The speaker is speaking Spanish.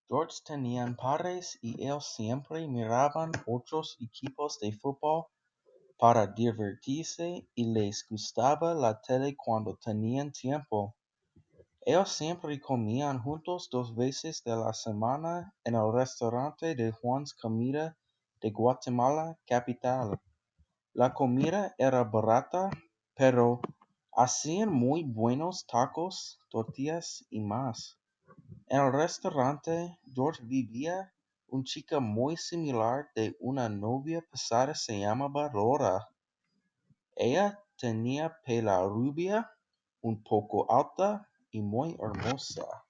George tenían padres y ellos siempre miraban otros equipos de fútbol para divertirse y les gustaba la tele cuando tenían tiempo. Ellos siempre comían juntos 2 veces de la semana en el restaurante de Juan's Comida de Guatemala capital. La comida era barata, pero hacían muy buenos tacos, tortillas y más. En el restaurante, George vivía una chica muy similar de una novia pasada se llamaba Laura. Ella tenía pela rubia, un poco alta y muy hermosa.